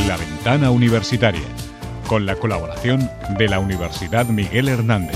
La Ventana Universitaria, con la colaboración de la Universidad Miguel Hernández.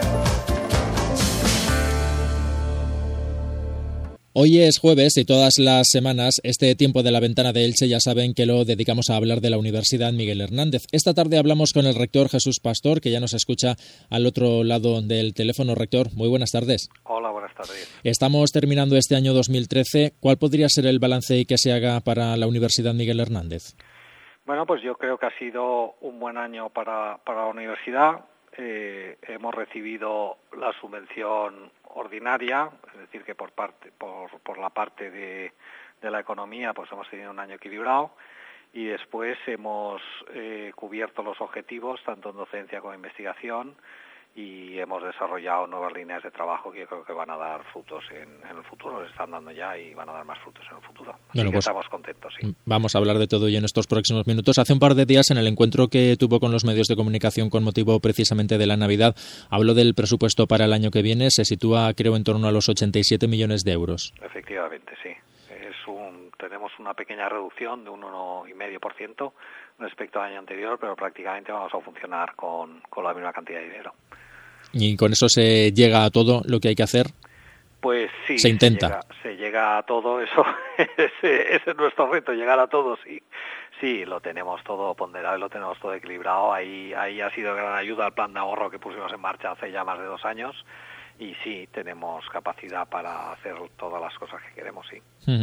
Hoy es jueves y todas las semanas este tiempo de la ventana de Elche ya saben que lo dedicamos a hablar de la Universidad Miguel Hernández. Esta tarde hablamos con el rector Jesús Pastor, que ya nos escucha al otro lado del teléfono. Rector, muy buenas tardes. Hola, buenas tardes. Estamos terminando este año 2013. ¿Cuál podría ser el balance que se haga para la Universidad Miguel Hernández? Bueno, pues yo creo que ha sido un buen año para la universidad. Hemos recibido la subvención ordinaria, es decir, que por la parte de la economía pues hemos tenido un año equilibrado, y después hemos cubierto los objetivos tanto en docencia como en investigación, y hemos desarrollado nuevas líneas de trabajo que yo creo que van a dar frutos en el futuro, les están dando ya y van a dar más frutos en el futuro. Así que estamos contentos, sí. Vamos a hablar de todo ello en estos próximos minutos. Hace un par de días, en el encuentro que tuvo con los medios de comunicación con motivo precisamente de la Navidad, habló del presupuesto para el año que viene. Se sitúa, creo, en torno a los 87 millones de euros. Efectivamente, sí. Tenemos una pequeña reducción de un 1,5% respecto al año anterior, pero prácticamente vamos a funcionar con la misma cantidad de dinero. ¿Y con eso se llega a todo lo que hay que hacer? Pues sí. Se intenta. Se llega a todo eso. Ese es nuestro reto, llegar a todo, sí. Sí, lo tenemos todo ponderado y lo tenemos todo equilibrado. Ahí ha sido gran ayuda el plan de ahorro que pusimos en marcha hace ya más de 2 años. Y sí, tenemos capacidad para hacer todas las cosas que queremos, sí.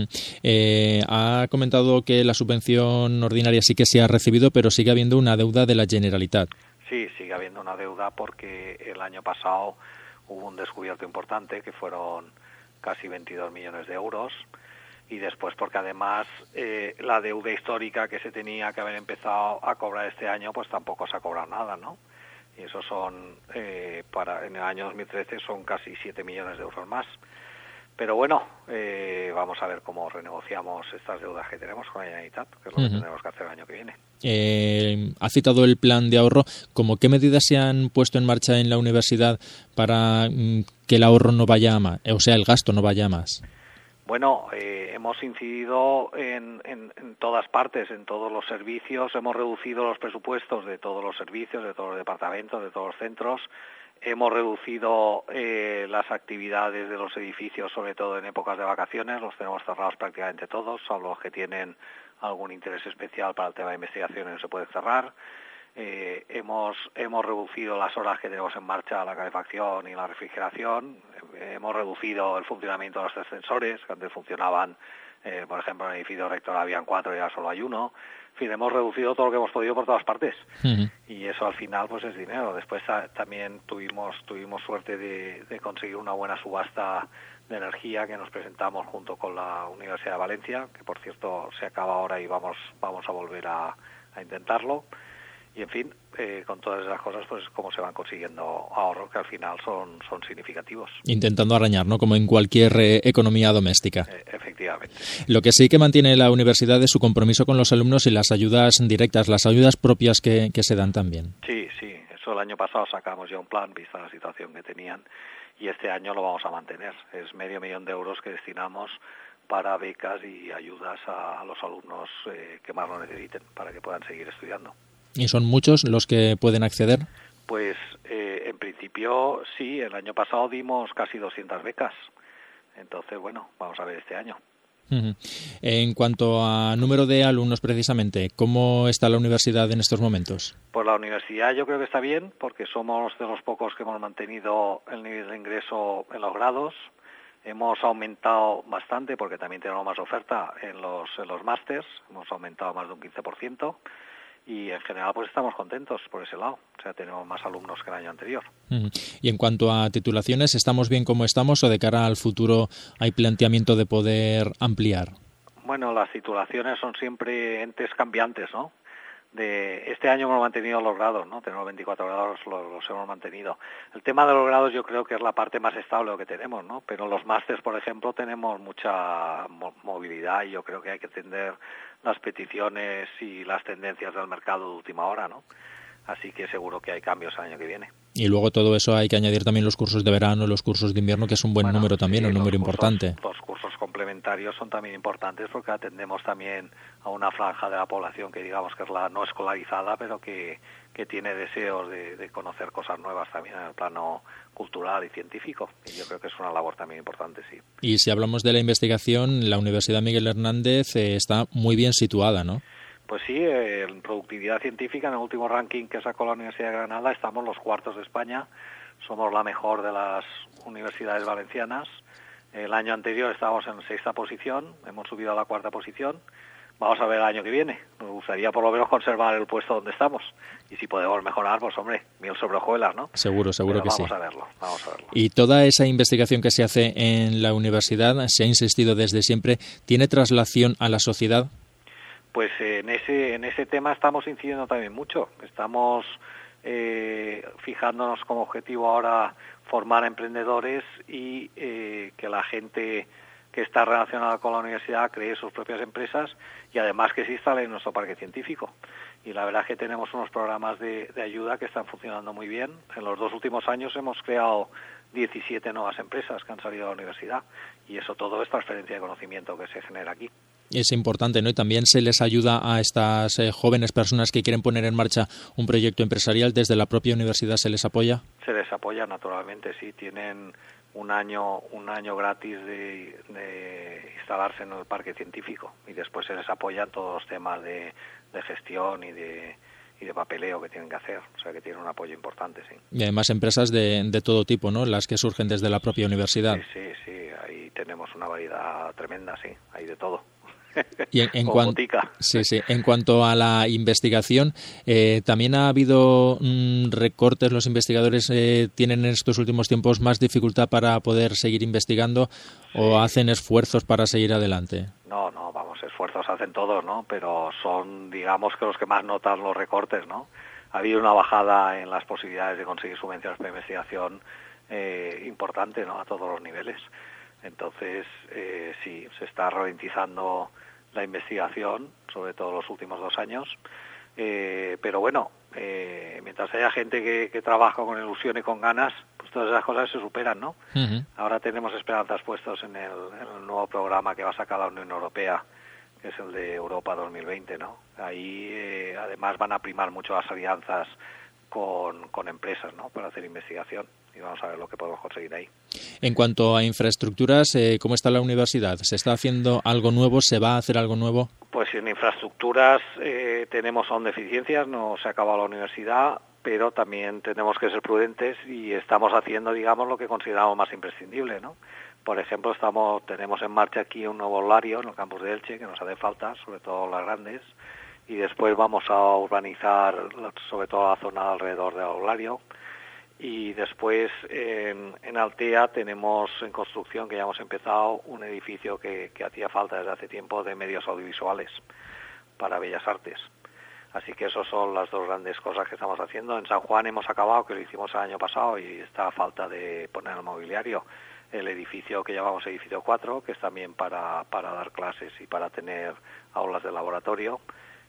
Ha comentado que la subvención ordinaria sí que se ha recibido, pero sigue habiendo una deuda de la Generalitat. Sí, sigue habiendo una deuda porque el año pasado hubo un descubierto importante que fueron casi 22 millones de euros, y después porque además la deuda histórica que se tenía que haber empezado a cobrar este año pues tampoco se ha cobrado nada, ¿no? Y eso son, en el año 2013 son casi 7 millones de euros más. Pero bueno, vamos a ver cómo renegociamos estas deudas que tenemos con la Generalitat, que es lo que tendremos que hacer el año que viene. Ha citado el plan de ahorro. ¿Cómo qué medidas se han puesto en marcha en la universidad para que el ahorro no vaya a más, o sea, el gasto no vaya a más? Bueno, hemos incidido en todas partes, en todos los servicios, hemos reducido los presupuestos de todos los servicios, de todos los departamentos, de todos los centros, hemos reducido las actividades de los edificios, sobre todo en épocas de vacaciones, los tenemos cerrados prácticamente todos, salvo los que tienen algún interés especial para el tema de investigación y no se puede cerrar. Hemos reducido las horas que tenemos en marcha, la calefacción y la refrigeración. Hemos reducido el funcionamiento de los ascensores, que antes funcionaban, por ejemplo, en el edificio rector habían 4 y ahora solo hay 1. En fin, hemos reducido todo lo que hemos podido por todas partes. Y eso al final pues es dinero. Después también tuvimos suerte de conseguir una buena subasta de energía que nos presentamos junto con la Universidad de Valencia, que por cierto se acaba ahora y vamos a volver a intentarlo. Y en fin, con todas esas cosas, pues cómo se van consiguiendo ahorros que al final son significativos. Intentando arañar, ¿no? Como en cualquier economía doméstica. Efectivamente. Lo que sí que mantiene la universidad es su compromiso con los alumnos y las ayudas directas, las ayudas propias que se dan también. Sí. Eso el año pasado sacamos ya un plan, vista la situación que tenían, y este año lo vamos a mantener. Es 500.000 euros que destinamos para becas y ayudas a los alumnos que más lo necesiten, para que puedan seguir estudiando. ¿Y son muchos los que pueden acceder? Pues en principio sí, el año pasado dimos casi 200 becas. Entonces, bueno, vamos a ver este año. En cuanto a número de alumnos precisamente, ¿cómo está la universidad en estos momentos? Pues la universidad yo creo que está bien, porque somos de los pocos que hemos mantenido el nivel de ingreso en los grados. Hemos aumentado bastante porque también tenemos más oferta en los másters, hemos aumentado más de un 15%. Y en general pues estamos contentos por ese lado, o sea, tenemos más alumnos que el año anterior. Y en cuanto a titulaciones, ¿estamos bien como estamos o de cara al futuro hay planteamiento de poder ampliar? Bueno, las titulaciones son siempre entes cambiantes, ¿no? Este año hemos mantenido los grados, ¿no? Tenemos 24 grados, los hemos mantenido. El tema de los grados yo creo que es la parte más estable que tenemos, ¿no? Pero los másters, por ejemplo, tenemos mucha movilidad y yo creo que hay que atender las peticiones y las tendencias del mercado de última hora, ¿no? Así que seguro que hay cambios el año que viene. Y luego todo eso hay que añadir también los cursos de verano, los cursos de invierno, que es un buen número también, un número importante. Los cursos complementarios son también importantes porque atendemos también a una franja de la población que digamos que es la no escolarizada, pero que tiene deseos de conocer cosas nuevas también en el plano cultural y científico. Y yo creo que es una labor también importante, sí. Y si hablamos de la investigación, la Universidad Miguel Hernández está muy bien situada, ¿no? Pues sí, en productividad científica, en el último ranking que sacó la Universidad de Granada, estamos los cuartos de España, somos la mejor de las universidades valencianas. El año anterior estábamos en 6ª posición, hemos subido a la 4ª posición. Vamos a ver el año que viene. Nos gustaría por lo menos conservar el puesto donde estamos. Y si podemos mejorar, pues hombre, miel sobre hojuelas, ¿no? Seguro Pero que sí. Vamos a verlo. Y toda esa investigación que se hace en la universidad, se ha insistido desde siempre, ¿tiene traslación a la sociedad? Pues en ese tema estamos incidiendo también mucho. Estamos fijándonos como objetivo ahora formar emprendedores y que la gente que está relacionada con la universidad cree sus propias empresas y además que se instale en nuestro parque científico. Y la verdad es que tenemos unos programas de ayuda que están funcionando muy bien. En los 2 últimos años hemos creado 17 nuevas empresas que han salido de la universidad y eso todo es transferencia de conocimiento que se genera aquí. Es importante, ¿no? Y también se les ayuda a estas jóvenes personas que quieren poner en marcha un proyecto empresarial. ¿Desde la propia universidad se les apoya? Se les apoya, naturalmente, sí. Tienen un año gratis de instalarse en el parque científico y después se les apoyan todos los temas de gestión y de papeleo que tienen que hacer, o sea que tienen un apoyo importante, sí. Y además empresas de todo tipo, ¿no? Las que surgen desde la propia universidad. Sí, ahí tenemos una variedad tremenda, sí, hay de todo. Y en cuanto a la investigación, también ha habido recortes. Los investigadores tienen en estos últimos tiempos más dificultad para poder seguir investigando o hacen esfuerzos para seguir adelante. No, vamos, esfuerzos hacen todos, ¿no? Pero son, digamos, que los que más notan los recortes, ¿no? Ha habido una bajada en las posibilidades de conseguir subvenciones para investigación importante, ¿no? A todos los niveles. Entonces, sí, se está ralentizando la investigación, sobre todo los últimos 2 años, pero bueno, mientras haya gente que trabaja con ilusión y con ganas, pues todas esas cosas se superan, ¿no? Uh-huh. Ahora tenemos esperanzas puestos en el nuevo programa que va a sacar la Unión Europea, que es el de Europa 2020, ¿no? Ahí además van a primar mucho las alianzas con empresas, ¿no? Para hacer investigación y vamos a ver lo que podemos conseguir ahí. En cuanto a infraestructuras, ¿cómo está la universidad? ¿Se está haciendo algo nuevo? ¿Se va a hacer algo nuevo? Pues en infraestructuras tenemos aún deficiencias, no se ha acabado la universidad, pero también tenemos que ser prudentes y estamos haciendo, digamos, lo que consideramos más imprescindible, ¿no? Por ejemplo, tenemos en marcha aquí un nuevo aulario en el campus de Elche, que nos hace falta, sobre todo las grandes, y después vamos a urbanizar sobre todo la zona alrededor del aulario. Y después en Altea tenemos en construcción, que ya hemos empezado, un edificio que hacía falta desde hace tiempo de medios audiovisuales para Bellas Artes. Así que esas son las 2 grandes cosas que estamos haciendo. En San Juan hemos acabado, que lo hicimos el año pasado y está a falta de poner el mobiliario. El edificio que llamamos edificio 4, que es también para dar clases y para tener aulas de laboratorio.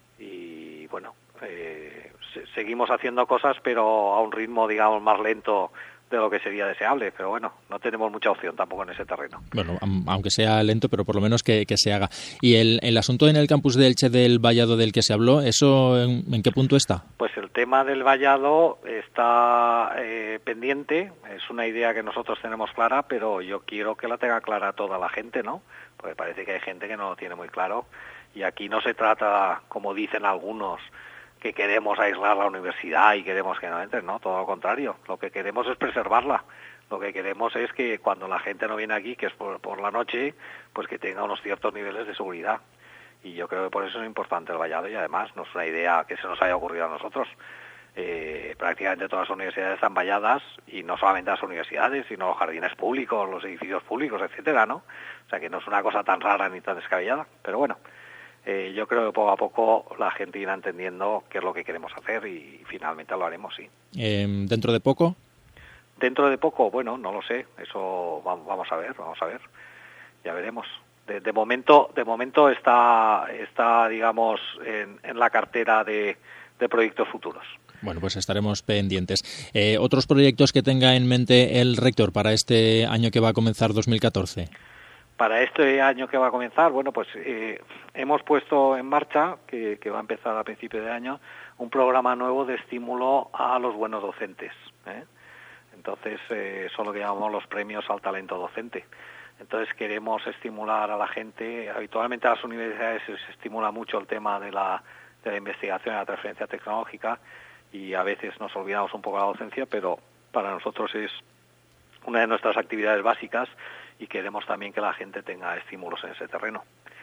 Y bueno, seguimos haciendo cosas, pero a un ritmo, digamos, más lento de lo que sería deseable, pero bueno, no tenemos mucha opción tampoco en ese terreno. Bueno, aunque sea lento, pero por lo menos que se haga. ¿Y el asunto en el campus de Elche del vallado del que se habló, eso en qué punto está? Pues el tema del vallado está pendiente, es una idea que nosotros tenemos clara, pero yo quiero que la tenga clara toda la gente, ¿no? Porque parece que hay gente que no lo tiene muy claro. Y aquí no se trata, como dicen algunos, que queremos aislar la universidad y queremos que no entren, no, todo lo contrario. Lo que queremos es preservarla. Lo que queremos es que cuando la gente no viene aquí, que es por la noche, pues que tenga unos ciertos niveles de seguridad. Y yo creo que por eso es importante el vallado y además no es una idea que se nos haya ocurrido a nosotros. Prácticamente todas las universidades están valladas y no solamente las universidades, sino los jardines públicos, los edificios públicos, etcétera, ¿no? O sea que no es una cosa tan rara ni tan descabellada, pero bueno. Yo creo que poco a poco la gente irá entendiendo qué es lo que queremos hacer y finalmente lo haremos, sí. ¿Dentro de poco? Dentro de poco, bueno, no lo sé. Eso vamos a ver. Ya veremos. De momento está digamos, en la cartera de proyectos futuros. Bueno, pues estaremos pendientes. ¿Otros proyectos que tenga en mente el rector para este año que va a comenzar 2014? Para este año que va a comenzar, bueno, pues hemos puesto en marcha, que va a empezar a principio de año, un programa nuevo de estímulo a los buenos docentes. Entonces, eso es lo que llamamos los premios al talento docente. Entonces, queremos estimular a la gente. Habitualmente a las universidades se estimula mucho el tema de la investigación y la transferencia tecnológica, y a veces nos olvidamos un poco de la docencia, pero para nosotros es una de nuestras actividades básicas, y queremos también que la gente tenga estímulos en ese terreno.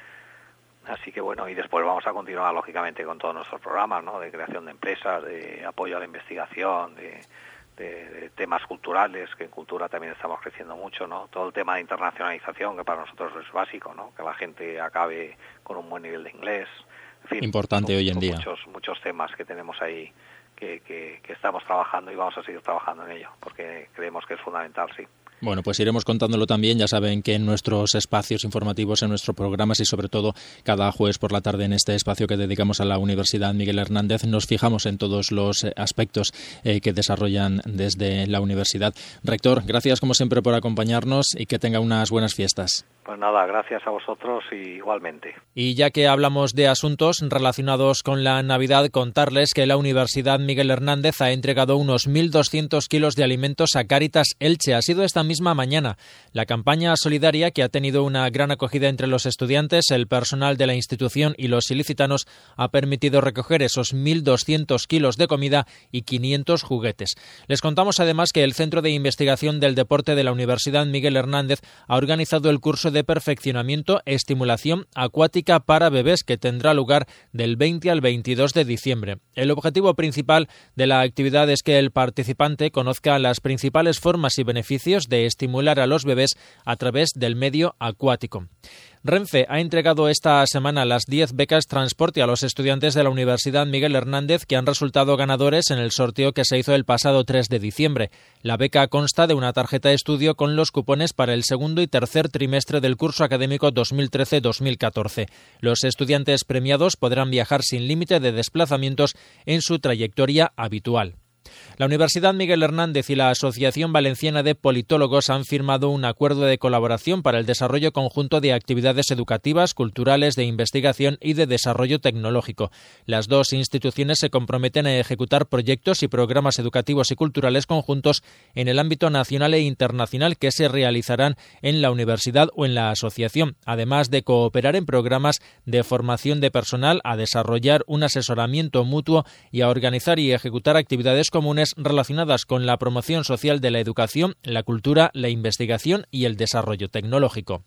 Así que bueno, y después vamos a continuar lógicamente con todos nuestros programas, ¿no?, de creación de empresas, de apoyo a la investigación, de temas culturales, que en cultura también estamos creciendo mucho, ¿no? Todo el tema de internacionalización, que para nosotros es básico, ¿no?, que la gente acabe con un buen nivel de inglés. En fin, importante hoy en día. Muchos temas que tenemos ahí que estamos trabajando, y vamos a seguir trabajando en ello, porque creemos que es fundamental, sí. Bueno, pues iremos contándolo también. Ya saben que en nuestros espacios informativos, en nuestros programas, y sobre todo cada jueves por la tarde en este espacio que dedicamos a la Universidad Miguel Hernández, nos fijamos en todos los aspectos que desarrollan desde la universidad. Rector, gracias como siempre por acompañarnos y que tenga unas buenas fiestas. Pues nada, gracias a vosotros y igualmente. Y ya que hablamos de asuntos relacionados con la Navidad, contarles que la Universidad Miguel Hernández ha entregado unos 1.200 kilos de alimentos a Cáritas Elche. Ha sido esta misma mañana. La campaña solidaria, que ha tenido una gran acogida entre los estudiantes, el personal de la institución y los ilicitanos, ha permitido recoger esos 1.200 kilos de comida y 500 juguetes. Les contamos además que el Centro de Investigación del Deporte de la Universidad Miguel Hernández ha organizado el curso de perfeccionamiento estimulación acuática para bebés, que tendrá lugar del 20 al 22 de diciembre. El objetivo principal de la actividad es que el participante conozca las principales formas y beneficios de estimular a los bebés a través del medio acuático. Renfe ha entregado esta semana las 10 becas transporte a los estudiantes de la Universidad Miguel Hernández que han resultado ganadores en el sorteo que se hizo el pasado 3 de diciembre. La beca consta de una tarjeta de estudio con los cupones para el segundo y tercer trimestre del curso académico 2013-2014. Los estudiantes premiados podrán viajar sin límite de desplazamientos en su trayectoria habitual. La Universidad Miguel Hernández y la Asociación Valenciana de Politólogos han firmado un acuerdo de colaboración para el desarrollo conjunto de actividades educativas, culturales, de investigación y de desarrollo tecnológico. Las dos instituciones se comprometen a ejecutar proyectos y programas educativos y culturales conjuntos en el ámbito nacional e internacional que se realizarán en la universidad o en la asociación, además de cooperar en programas de formación de personal, a desarrollar un asesoramiento mutuo y a organizar y ejecutar actividades comunes relacionadas con la promoción social de la educación, la cultura, la investigación y el desarrollo tecnológico.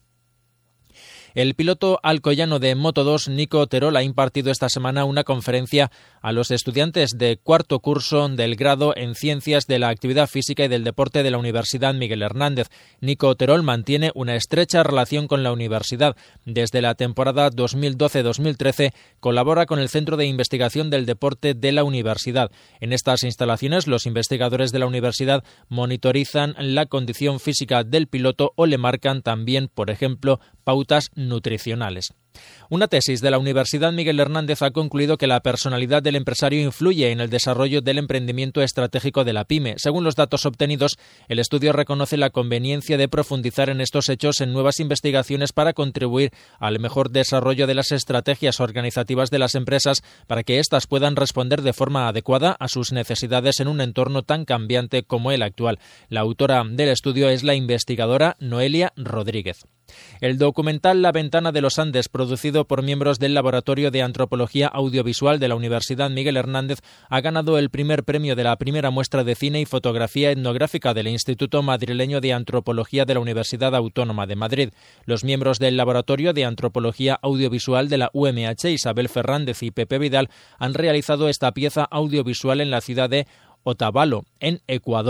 El piloto alcoyano de Moto2, Nico Terol, ha impartido esta semana una conferencia a los estudiantes de cuarto curso del grado en Ciencias de la Actividad Física y del Deporte de la Universidad Miguel Hernández. Nico Terol mantiene una estrecha relación con la universidad. Desde la temporada 2012-2013 colabora con el Centro de Investigación del Deporte de la universidad. En estas instalaciones, los investigadores de la universidad monitorizan la condición física del piloto o le marcan también, por ejemplo, pautas nutricionales. Una tesis de la Universidad Miguel Hernández ha concluido que la personalidad del empresario influye en el desarrollo del emprendimiento estratégico de la PYME. Según los datos obtenidos, el estudio reconoce la conveniencia de profundizar en estos hechos en nuevas investigaciones para contribuir al mejor desarrollo de las estrategias organizativas de las empresas para que éstas puedan responder de forma adecuada a sus necesidades en un entorno tan cambiante como el actual. La autora del estudio es la investigadora Noelia Rodríguez. El documental La ventana de los Andes, producido por miembros del Laboratorio de Antropología Audiovisual de la Universidad Miguel Hernández, ha ganado el primer premio de la primera muestra de cine y fotografía etnográfica del Instituto Madrileño de Antropología de la Universidad Autónoma de Madrid. Los miembros del Laboratorio de Antropología Audiovisual de la UMH, Isabel Fernández y Pepe Vidal, han realizado esta pieza audiovisual en la ciudad de Otavalo, en Ecuador.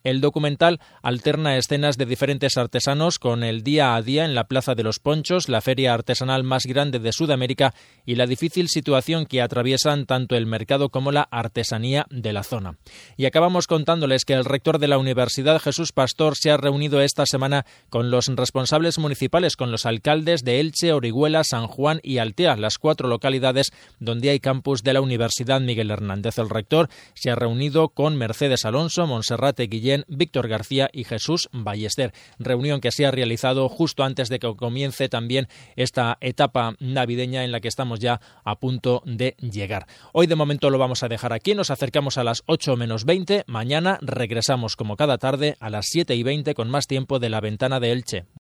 El documental alterna escenas de diferentes artesanos con el día a día en la Plaza de los Ponchos, la feria artesanal más grande de Sudamérica, y la difícil situación que atraviesan tanto el mercado como la artesanía de la zona. Y acabamos contándoles que el rector de la universidad, Jesús Pastor, se ha reunido esta semana con los responsables municipales, con los alcaldes de Elche, Orihuela, San Juan y Altea, las 4 localidades donde hay campus de la Universidad Miguel Hernández. El rector se ha reunido con Mercedes Alonso, Monserrate Guillén, Víctor García y Jesús Ballester. Reunión que se ha realizado justo antes de que comience también esta etapa navideña en la que estamos ya a punto de llegar. Hoy de momento lo vamos a dejar aquí, nos acercamos a las 8 menos 20, mañana regresamos como cada tarde a las 7:20 con más tiempo de La Ventana de Elche.